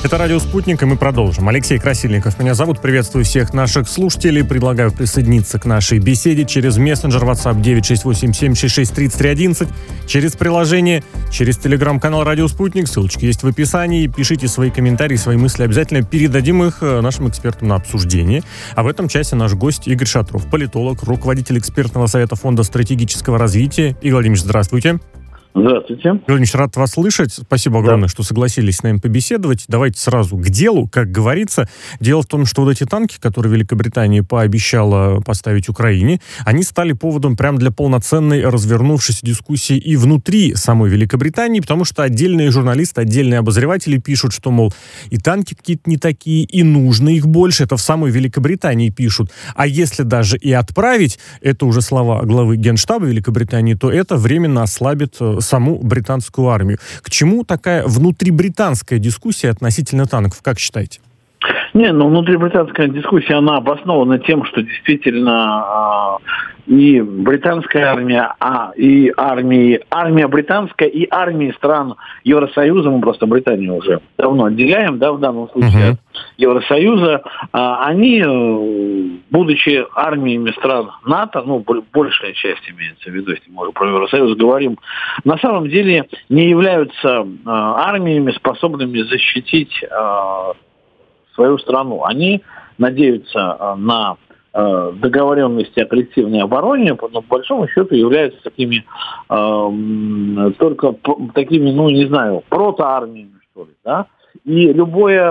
Это «Радио Спутник», и мы продолжим. Алексей Красильников меня зовут. Приветствую всех наших слушателей. Предлагаю присоединиться к нашей беседе через мессенджер WhatsApp 968-766-3311, через приложение, через телеграм-канал «Радио Спутник». Ссылочки есть в описании. Пишите свои комментарии, свои мысли. Обязательно передадим их нашим экспертам на обсуждение. А в этом часе наш гость Игорь Шатров, политолог, руководитель экспертного совета Фонда стратегического развития. Игорь Владимирович, здравствуйте. Здравствуйте. Игорь Владимирович, рад вас слышать. Спасибо огромное, что согласились с нами побеседовать. Давайте сразу к делу, как говорится. Дело в том, что вот эти танки, которые Великобритания пообещала поставить Украине, они стали поводом прям для полноценной развернувшейся дискуссии и внутри самой Великобритании, потому что отдельные журналисты, отдельные обозреватели пишут, что, мол, и танки какие-то не такие, и нужно их больше. Это в самой Великобритании пишут. А если даже и отправить, это уже слова главы Генштаба Великобритании, то это временно ослабит саму британскую армию. К чему такая внутрибританская дискуссия относительно танков, как считаете? Внутрибританская дискуссия, она обоснована тем, что действительно и британская армия, и армия британская, и армии стран Евросоюза, мы просто Британию уже давно отделяем, да, в данном случае от Евросоюза, они, будучи армиями стран НАТО, большая часть имеется в виду, если мы уже про Евросоюз говорим, на самом деле не являются армиями, способными защитить свою страну. Они надеются на договоренности о коллективной обороне, но по большому счету являются такими протоармиями, что ли, да. И любое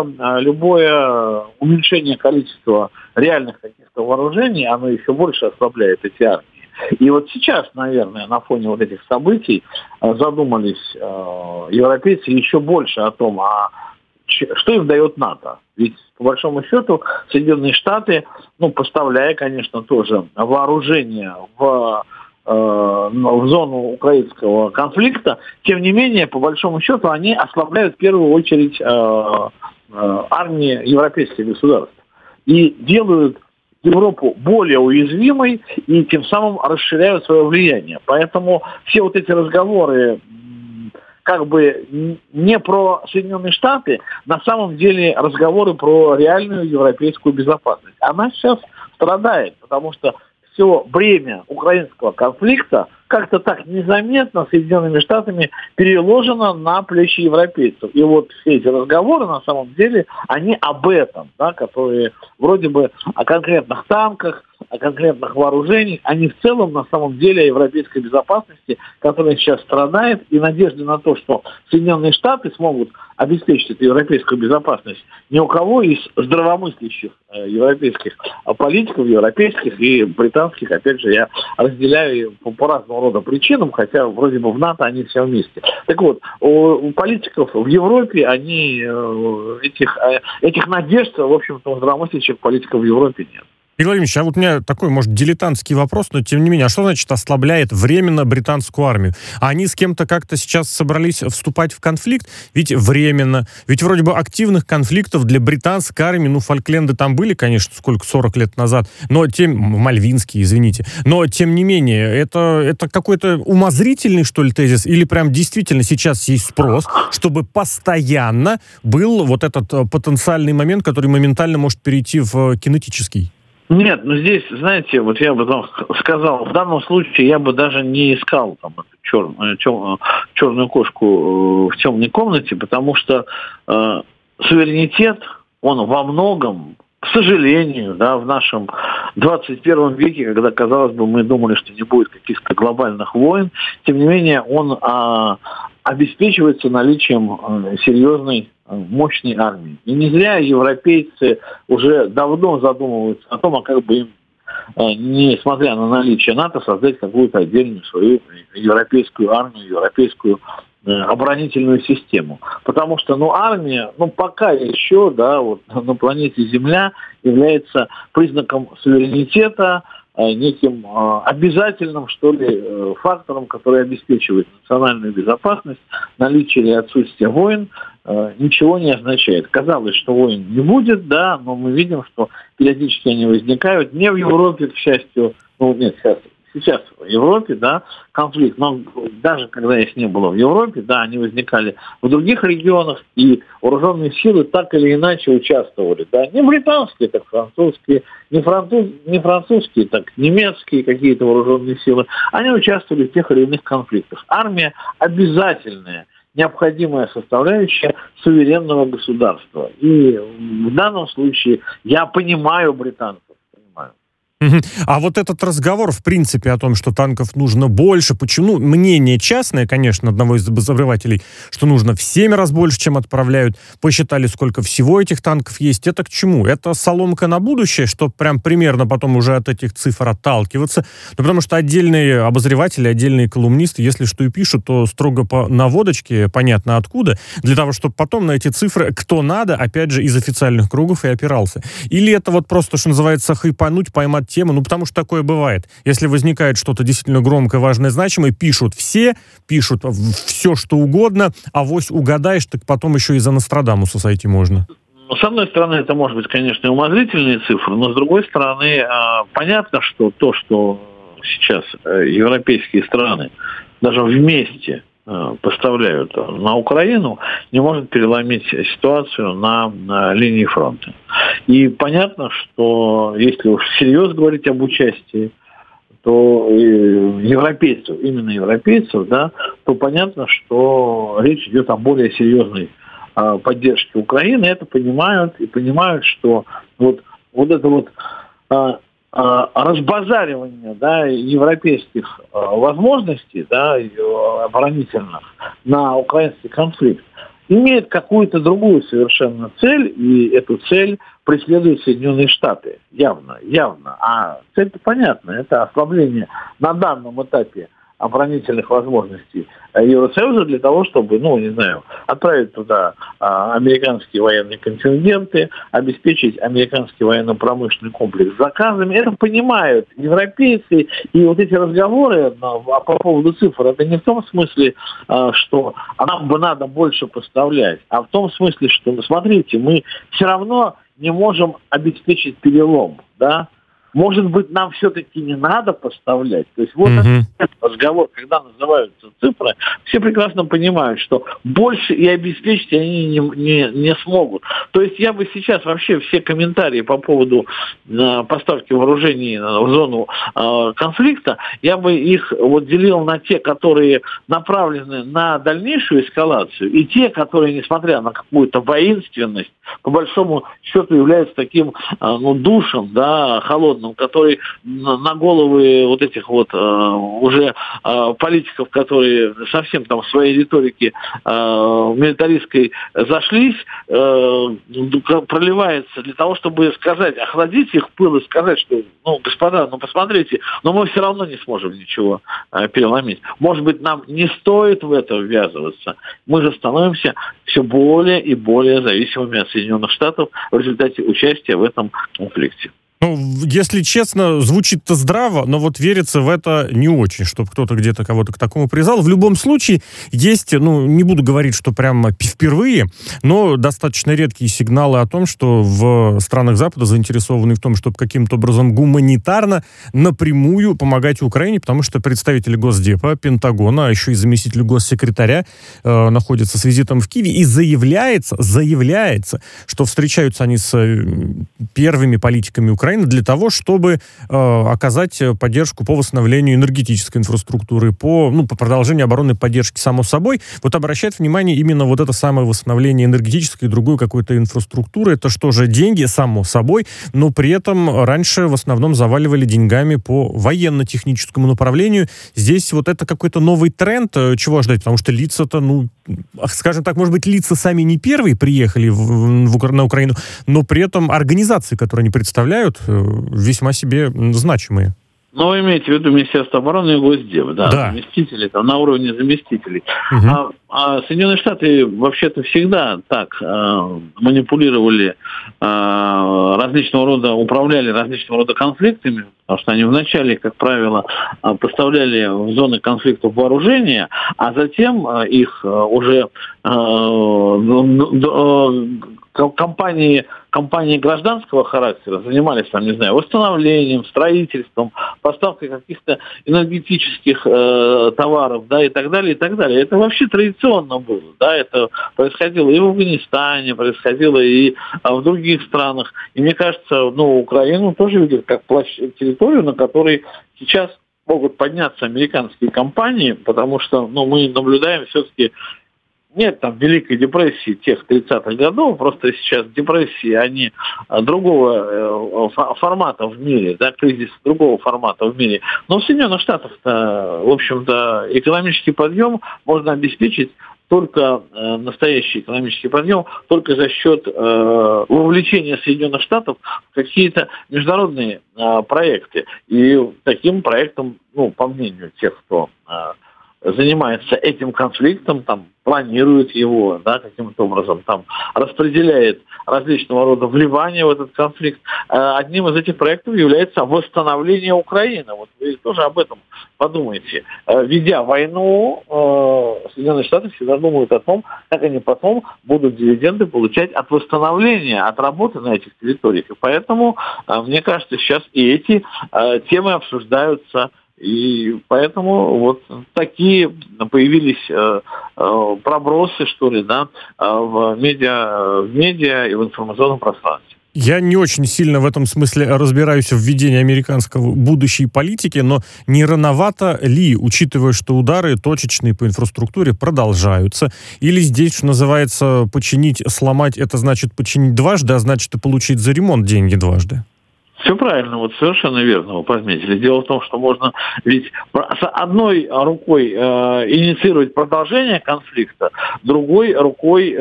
уменьшение количества реальных каких-то вооружений, оно еще больше ослабляет эти армии. И вот сейчас, наверное, на фоне вот этих событий задумались европейцы еще больше о том, что им дает НАТО. Ведь, по большому счету, Соединенные Штаты, поставляя, конечно, тоже вооружение в зону украинского конфликта, тем не менее, по большому счету, они ослабляют в первую очередь армии европейских государств. И делают Европу более уязвимой и тем самым расширяют свое влияние. Поэтому все вот эти разговоры как бы не про Соединенные Штаты, на самом деле разговоры про реальную европейскую безопасность. Она сейчас страдает, потому что все бремя украинского конфликта как-то так незаметно Соединенными Штатами переложено на плечи европейцев. И вот все эти разговоры, на самом деле, они об этом, да, которые вроде бы о конкретных танках, о конкретных вооружениях, они в целом, на самом деле, о европейской безопасности, которая сейчас страдает, и надежды на то, что Соединенные Штаты смогут обеспечить эту европейскую безопасность, ни у кого из здравомыслящих европейских политиков, европейских и британских, опять же, я разделяю по разному рода причинам, хотя вроде бы в НАТО они все вместе. Так вот, у политиков в Европе, они этих надежд, в общем-то, у здравомыслящих политиков в Европе нет. Игорь Владимирович, а вот у меня такой, может, дилетантский вопрос, но тем не менее, а что значит ослабляет временно британскую армию? А они с кем-то как-то сейчас собрались вступать в конфликт? Ведь временно. Ведь вроде бы активных конфликтов для британской армии, Фолкленды там были, конечно, 40 лет назад, Мальвинские, извините, но тем не менее, это какой-то умозрительный, что ли, тезис, или прям действительно сейчас есть спрос, чтобы постоянно был вот этот потенциальный момент, который моментально может перейти в кинетический? Нет, здесь, знаете, вот я бы сказал, в данном случае я бы даже не искал там эту черную кошку в темной комнате, потому что суверенитет, он во многом, к сожалению, да, в нашем 21 веке, когда, казалось бы, мы думали, что не будет каких-то глобальных войн, тем не менее, он обеспечивается наличием серьезной, мощной армии. И не зря европейцы уже давно задумываются о том, как бы им, несмотря на наличие НАТО, создать какую-то отдельную свою европейскую армию, европейскую оборонительную систему. Потому что, армия, пока еще, да, вот на планете Земля является признаком суверенитета, неким обязательным, что ли, фактором, который обеспечивает национальную безопасность, наличие или отсутствие войн, ничего не означает. Казалось, что войн не будет, да, но мы видим, что периодически они возникают. Не в Европе, к счастью, сейчас в Европе, да, конфликт, но даже когда их не было в Европе, да, они возникали в других регионах, и вооруженные силы так или иначе участвовали, да, не британские, так французские, не французские, так немецкие какие-то вооруженные силы, они участвовали в тех или иных конфликтах. Армия обязательная, необходимая составляющая суверенного государства. И в данном случае я понимаю британцев. А вот этот разговор, в принципе, о том, что танков нужно больше, почему? Мнение частное, конечно, одного из обозревателей, что нужно в 7 раз больше, чем отправляют. Посчитали, сколько всего этих танков есть. Это к чему? Это соломка на будущее, что прям примерно потом уже от этих цифр отталкиваться? Ну, потому что отдельные обозреватели, отдельные колумнисты, если что и пишут, то строго по наводочке, понятно откуда, для того, чтобы потом на эти цифры кто надо, опять же, из официальных кругов и опирался. Или это вот просто, что называется, хайпануть, поймать тему, ну, потому что такое бывает. Если возникает что-то действительно громкое, важное, значимое, пишут все что угодно, авось угадаешь, так потом еще и за Нострадамуса сойти можно. Ну, с одной стороны, это может быть, конечно, умозрительные цифры, но с другой стороны, понятно, что то, что сейчас европейские страны даже вместе поставляют на Украину, не может переломить ситуацию на линии фронта. И понятно, что если уж всерьез говорить об участии, то европейцев, именно европейцев, да, то понятно, что речь идет о более серьезной поддержке Украины. Это понимают и понимают, что вот это вот разбазаривание, да, европейских возможностей, да, оборонительных на украинский конфликт имеет какую-то другую совершенно цель, и эту цель преследуют Соединенные Штаты. Явно. А цель-то понятна. Это ослабление на данном этапе оборонительных возможностей Евросоюза для того, чтобы, отправить туда американские военные контингенты, обеспечить американский военно-промышленный комплекс заказами. Это понимают европейцы. И вот эти разговоры по поводу цифр, это не в том смысле, что нам бы надо больше поставлять, а в том смысле, что, смотрите, мы все равно не можем обеспечить перелом, да? Может быть, нам все-таки не надо поставлять. То есть вот этот разговор, когда называются цифры, все прекрасно понимают, что больше и обеспечить они не смогут. То есть я бы сейчас вообще все комментарии по поводу поставки вооружений в зону конфликта, я бы их вот делил на те, которые направлены на дальнейшую эскалацию, и те, которые, несмотря на какую-то воинственность, по большому счету являются таким душем, да, холодным, который на головы вот этих вот уже политиков, которые совсем там в своей риторике милитаристской зашлись, проливается для того, чтобы сказать, охладить их пыл и сказать, что, господа, посмотрите, но мы все равно не сможем ничего переломить. Может быть, нам не стоит в это ввязываться. Мы же становимся все более и более зависимыми от Соединенных Штатов в результате участия в этом конфликте. Если честно, звучит-то здраво, но вот верится в это не очень, чтобы кто-то где-то кого-то к такому призвал. В любом случае, есть, не буду говорить, что прямо впервые, но достаточно редкие сигналы о том, что в странах Запада заинтересованы в том, чтобы каким-то образом гуманитарно напрямую помогать Украине, потому что представители Госдепа, Пентагона, а еще и заместитель госсекретаря находятся с визитом в Киеве, и заявляется, что встречаются они с первыми политиками Украины для того, чтобы оказать поддержку по восстановлению энергетической инфраструктуры, по продолжению оборонной поддержки, само собой. Вот обращает внимание именно вот это самое восстановление энергетической и другой какой-то инфраструктуры. Это что же, деньги, само собой, но при этом раньше в основном заваливали деньгами по военно-техническому направлению. Здесь вот это какой-то новый тренд. Чего ждать? Потому что лица-то, скажем так, может быть, лица сами не первые приехали на Украину, но при этом организации, которые они представляют, весьма себе значимые. Вы имеете в виду Министерство обороны и Госдеп, да. Заместители, там, на уровне заместителей. А Соединенные Штаты вообще-то всегда так манипулировали управляли различного рода конфликтами, потому что они вначале, как правило, поставляли в зоны конфликтов вооружения, а затем их уже компании гражданского характера занимались, там, не знаю, восстановлением, строительством, поставкой каких-то энергетических товаров, да, и так далее, и так далее. Это вообще традиционно было, да, это происходило и в Афганистане, происходило и в других странах. И мне кажется, Украину тоже видят как территорию, на которой сейчас могут подняться американские компании, потому что, мы наблюдаем все-таки. Нет там Великой депрессии тех 30-х годов, просто сейчас депрессии, они другого формата в мире, да, кризис другого формата в мире. Но в Соединенных Штатах-то, в общем-то, экономический подъем можно обеспечить только настоящий экономический подъем только за счет вовлечения Соединенных Штатов в какие-то международные проекты. И таким проектом, по мнению тех, кто занимается этим конфликтом, там, планирует его, да, каким-то образом, там, распределяет различного рода вливания в этот конфликт. Одним из этих проектов является восстановление Украины. Вот вы тоже об этом подумайте. Ведя войну, Соединенные Штаты всегда думают о том, как они потом будут дивиденды получать от восстановления, от работы на этих территориях. И поэтому, мне кажется, сейчас и эти темы обсуждаются. И поэтому вот такие появились пробросы, что ли, да, в медиа и в информационном пространстве. Я не очень сильно в этом смысле разбираюсь в ведении американского будущей политики, но не рановато ли, учитывая, что удары точечные по инфраструктуре продолжаются, или здесь, что называется, починить, сломать, это значит починить дважды, а значит и получить за ремонт деньги дважды? Все правильно, вот совершенно верно вы подметили. Дело в том, что можно ведь с одной рукой инициировать продолжение конфликта, другой рукой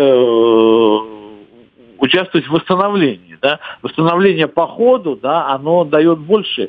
участвовать в восстановлении. Да? Восстановление по ходу, да, оно дает больше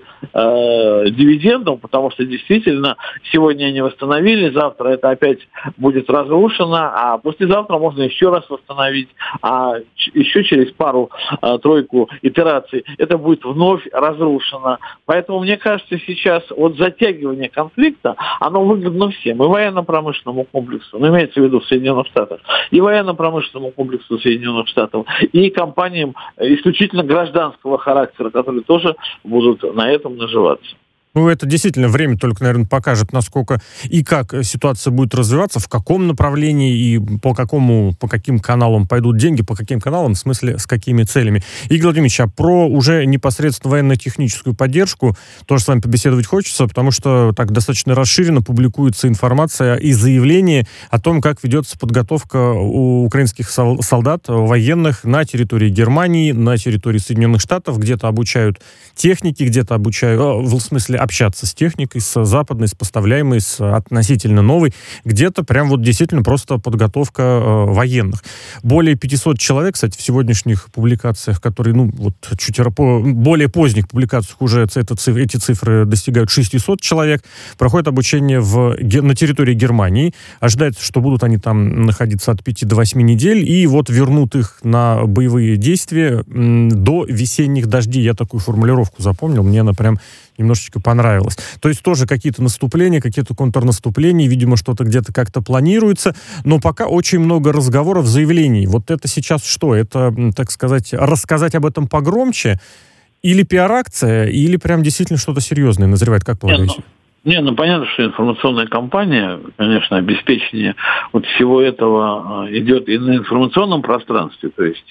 дивидендов, потому что действительно сегодня они восстановили, завтра это опять будет разрушено, а послезавтра можно еще раз восстановить, а еще через пару-тройку итераций это будет вновь разрушено. Поэтому, мне кажется, сейчас вот затягивание конфликта, оно выгодно всем, и военно-промышленному комплексу, имеется в виду в Соединенных Штатах, и военно-промышленному комплексу Соединенных Штатов, и компаниям исключительно гражданского характера, которые тоже будут на этом наживаться. Это действительно время только, наверное, покажет, насколько и как ситуация будет развиваться, в каком направлении и по каким каналам пойдут деньги, по каким каналам, в смысле, с какими целями. Игорь Владимирович, а про уже непосредственно военно-техническую поддержку тоже с вами побеседовать хочется, потому что так достаточно расширенно публикуется информация и заявление о том, как ведется подготовка у украинских солдат, военных на территории Германии, на территории Соединенных Штатов, где-то обучают техники, где-то обучают, в смысле, общаться с техникой, с западной, с поставляемой, с относительно новой, где-то прям вот действительно просто подготовка военных. Более 500 человек, кстати, в сегодняшних публикациях, которые, чуть более поздних публикациях уже эти цифры достигают 600 человек, проходит обучение на территории Германии. Ожидается, что будут они там находиться от 5 до 8 недель, и вот вернут их на боевые действия до весенних дождей. Я такую формулировку запомнил, мне она прям немножечко понравилось. То есть тоже какие-то наступления, какие-то контрнаступления, видимо, что-то где-то как-то планируется, но пока очень много разговоров, заявлений. Вот это сейчас что? Это, так сказать, рассказать об этом погромче? Или пиар-акция, или прям действительно что-то серьезное назревает? Как полагаете? Понятно, что информационная кампания, конечно, обеспечение вот всего этого идет и на информационном пространстве, то есть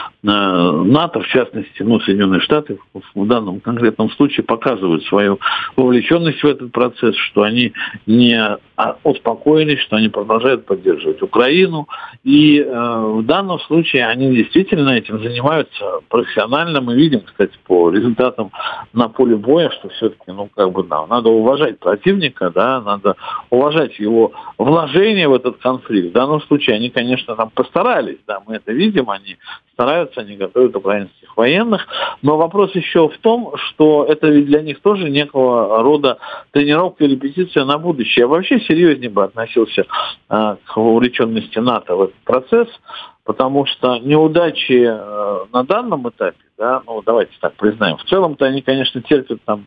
НАТО, в частности, Соединенные Штаты в данном конкретном случае показывают свою вовлеченность в этот процесс, что они не успокоились, что они продолжают поддерживать Украину, и в данном случае они действительно этим занимаются профессионально. Мы видим, кстати, по результатам на поле боя, что все-таки, надо уважать противника, да, надо уважать его вложение в этот конфликт. В данном случае они, конечно, там постарались, да, мы это видим, они стараются, они готовят украинских военных, но вопрос еще в том, что это ведь для них тоже некого рода тренировка и репетиция на будущее. Я вообще серьезнее бы относился к вовлеченности НАТО в этот процесс, потому что неудачи на данном этапе, да, давайте так признаем, в целом-то они, конечно, терпят там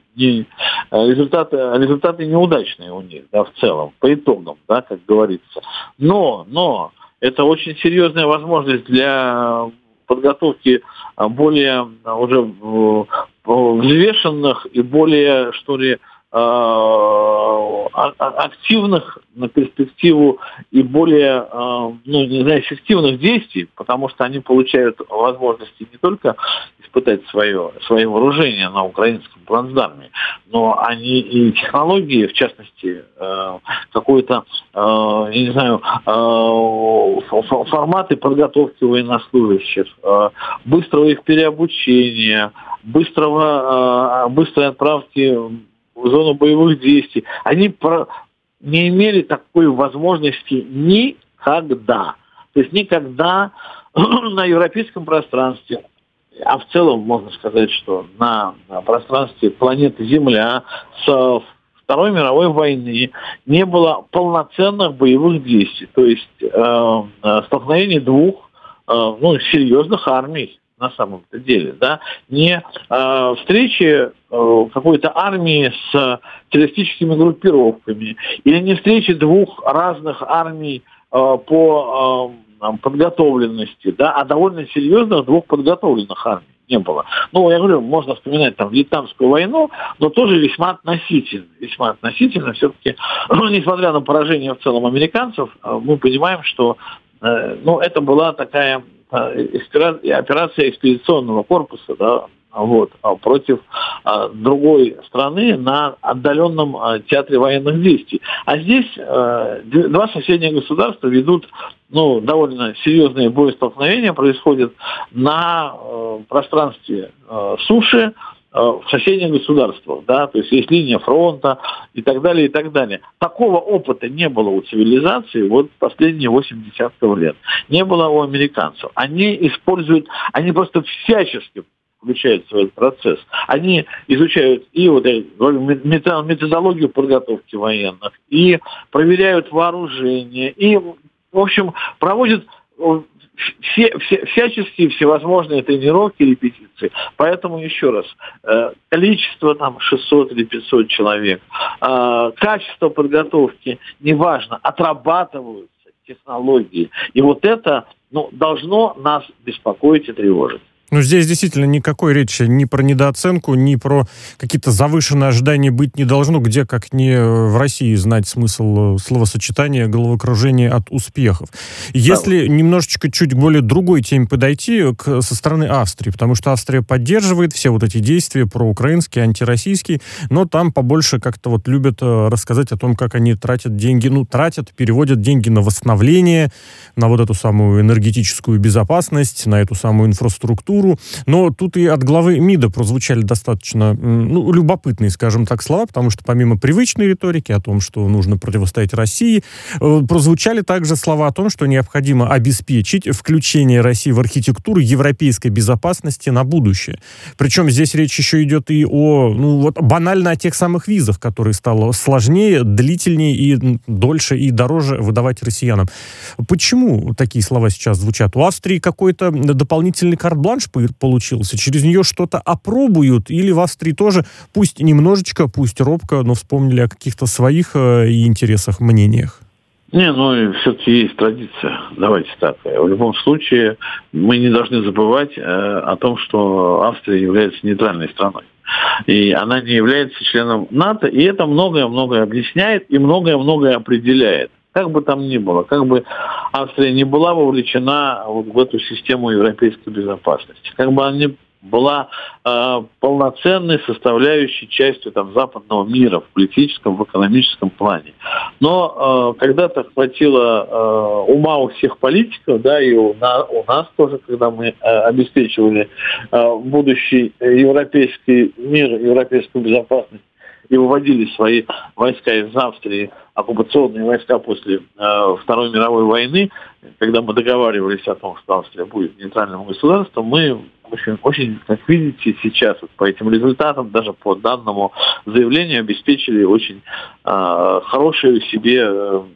результаты неудачные у них, да, в целом, по итогам, да, как говорится. Но это очень серьезная возможность для подготовки более уже взвешенных и более, что ли, активных на перспективу и более, эффективных действий, потому что они получают возможности не только испытать свое вооружение на украинском плацдарме, но они и технологии, в частности, какой-то, форматы подготовки военнослужащих, быстрого их переобучения, быстрой отправки в зону боевых действий. Они не имели такой возможности никогда. То есть никогда на европейском пространстве, а в целом можно сказать, что на пространстве планеты Земля с Второй мировой войны не было полноценных боевых действий. То есть столкновение двух серьезных армий на самом-то деле, да, не встречи какой-то армии с террористическими группировками или не встречи двух разных армий по подготовленности, да, а довольно серьезных двух подготовленных армий не было. Я говорю, можно вспоминать Вьетнамскую войну, но тоже весьма относительно все-таки, несмотря на поражение в целом американцев, мы понимаем, что это была такая операция экспедиционного корпуса, да, против другой страны на отдаленном театре военных действий. А здесь два соседних государства ведут довольно серьезные боестолкновения, происходят на пространстве суши в соседних государствах, да, то есть есть линия фронта и так далее, и так далее. Такого опыта не было у цивилизации последние 8 десятков лет. Не было у американцев. Они просто всячески включают в свой процесс. Они изучают и методологию подготовки военных, и проверяют вооружение, и, в общем, проводят всяческие всевозможные тренировки, репетиции. Поэтому, еще раз, количество 600 или 500 человек, качество подготовки, неважно, отрабатываются технологии. И это должно нас беспокоить и тревожить. Здесь действительно никакой речи ни про недооценку, ни про какие-то завышенные ожидания быть не должно, где, как не в России, знать смысл словосочетания «головокружение от успехов». Если немножечко чуть более другой теме подойти со стороны Австрии, потому что Австрия поддерживает все эти действия проукраинские, антироссийские, но там побольше как-то любят рассказать о том, как они тратят деньги, переводят деньги на восстановление, на эту самую энергетическую безопасность, на эту самую инфраструктуру. Но тут и от главы МИДа прозвучали достаточно любопытные, скажем так, слова, потому что помимо привычной риторики о том, что нужно противостоять России, прозвучали также слова о том, что необходимо обеспечить включение России в архитектуру европейской безопасности на будущее. Причем здесь речь еще идет и банально о тех самых визах, которые стало сложнее, длительнее и дольше и дороже выдавать россиянам. Почему такие слова сейчас звучат? У Австрии какой-то дополнительный карт-бланш получился, через нее что-то опробуют, или в Австрии тоже, пусть немножечко, пусть робко, но вспомнили о каких-то своих интересах, мнениях? Все-таки есть традиция, давайте так. В любом случае, мы не должны забывать о том, что Австрия является нейтральной страной. И она не является членом НАТО, и это многое-многое объясняет и многое-многое определяет. Как бы там ни было, как бы Австрия не была вовлечена в эту систему европейской безопасности, как бы она не была полноценной составляющей частью западного мира в политическом, в экономическом плане. Но когда-то хватило ума у всех политиков, да, и у нас тоже, когда мы обеспечивали будущий европейский мир, европейскую безопасность, и выводили свои войска из Австрии, оккупационные войска после Второй мировой войны, когда мы договаривались о том, что Австрия будет нейтральным государством, мы очень, как видите, сейчас вот по этим результатам, даже по данному заявлению, обеспечили очень хорошую себе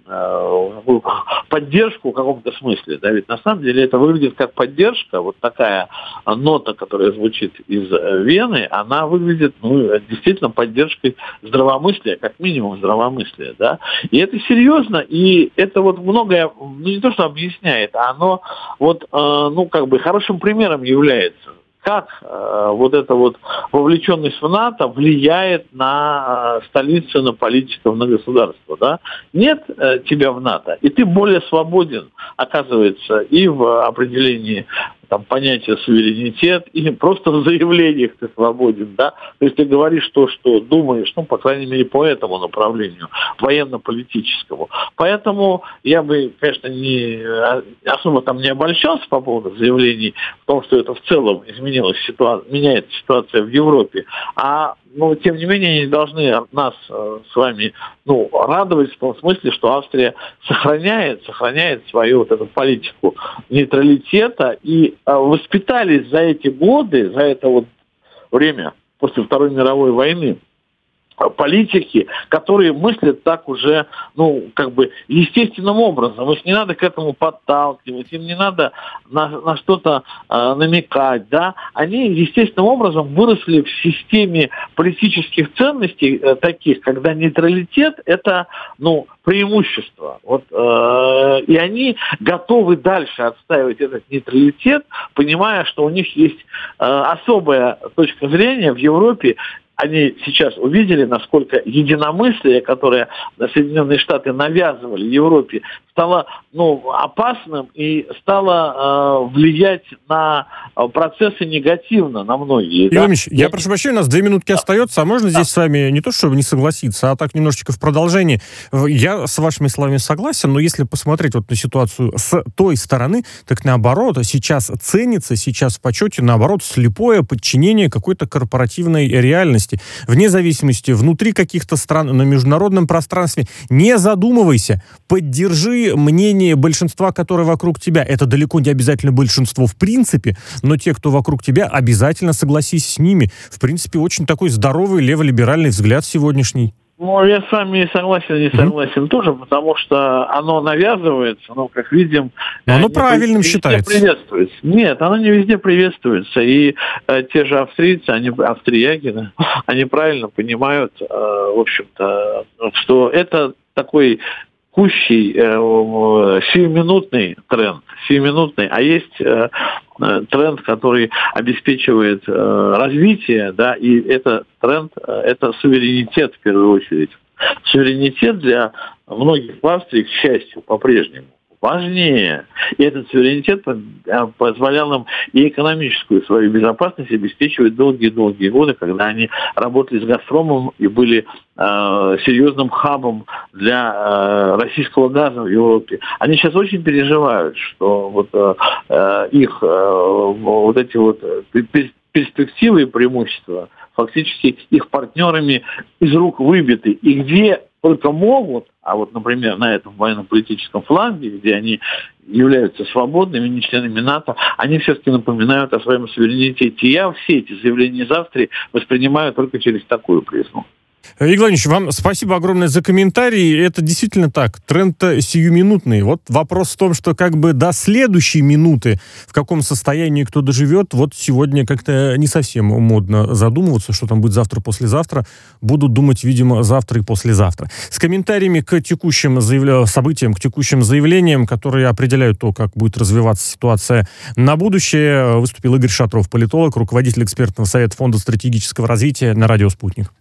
поддержку в каком-то смысле. Да? Ведь на самом деле это выглядит как поддержка, вот такая нота, которая звучит из Вены, она выглядит действительно поддержкой здравомыслия, как минимум здравомыслия. Да? И это серьезно, и это вот многое, не то что объясняет, а оно вот, хорошим примером является. Как вот эта вот вовлеченность в НАТО влияет на столицу, на политиков, на государство, да? Нет тебя в НАТО, и ты более свободен, оказывается, и в определении понятия суверенитет, и просто в заявлениях ты свободен, да? То есть ты говоришь то, что думаешь, по крайней мере, по этому направлению, военно-политическому. Поэтому я бы, конечно, особо не обольщался по поводу заявлений в том, что это в целом меняется ситуация в Европе, тем не менее, они должны нас с вами радовать в том смысле, что Австрия сохраняет свою вот эту политику нейтралитета и воспитались за эти годы, за это вот время после Второй мировой войны политики, которые мыслят так уже, естественным образом. Их не надо к этому подталкивать, им не надо на что-то намекать, да. Они естественным образом выросли в системе политических ценностей таких, когда нейтралитет – это, преимущество. И они готовы дальше отстаивать этот нейтралитет, понимая, что у них есть особая точка зрения в Европе. Они сейчас увидели, насколько единомыслие, которое Соединенные Штаты навязывали Европе, стало опасным и стало влиять на процессы негативно, на многие. Игорь Ильич, я прошу прощения, у нас 2 минутки остается, а можно здесь с вами не то, чтобы не согласиться, а так немножечко в продолжении. Я с вашими словами согласен, но если посмотреть на ситуацию с той стороны, так наоборот, сейчас ценится, сейчас в почете, наоборот, слепое подчинение какой-то корпоративной реальности. Вне зависимости, внутри каких-то стран, на международном пространстве, не задумывайся, поддержи мнение большинства, которое вокруг тебя. Это далеко не обязательно большинство в принципе, но те, кто вокруг тебя, обязательно согласись с ними. В принципе, очень такой здоровый леволиберальный взгляд сегодняшний. Я с вами согласен и не согласен тоже, потому что оно навязывается, как видим... Оно правильным считается. Приветствуется. Нет, оно не везде приветствуется. И те же австрийцы, австрияки, они правильно понимают, в общем-то, что это такой кущий, сиюминутный тренд, а есть тренд, который обеспечивает развитие, да, и этот тренд, это суверенитет в первую очередь. Суверенитет для многих в Австрии, к счастью, по-прежнему важнее. И этот суверенитет позволял им и экономическую свою безопасность обеспечивать долгие-долгие годы, когда они работали с «Газпромом» и были серьезным хабом для российского газа в Европе. Они сейчас очень переживают, что их эти перспективы и преимущества фактически их партнерами из рук выбиты. И где только могут, например, на этом военно-политическом фланге, где они являются свободными, не членами НАТО, они все-таки напоминают о своем суверенитете. И я все эти заявления из Австрии воспринимаю только через такую призму. Игорь Владимирович, вам спасибо огромное за комментарий. Это действительно так. Тренд сиюминутный. Вопрос в том, что до следующей минуты, в каком состоянии кто доживет, сегодня как-то не совсем модно задумываться, что там будет завтра-послезавтра. Будут думать, видимо, завтра и послезавтра. С комментариями к текущим событиям, к текущим заявлениям, которые определяют то, как будет развиваться ситуация на будущее, выступил Игорь Шатров, политолог, руководитель экспертного совета Фонда стратегического развития на радио «Спутник».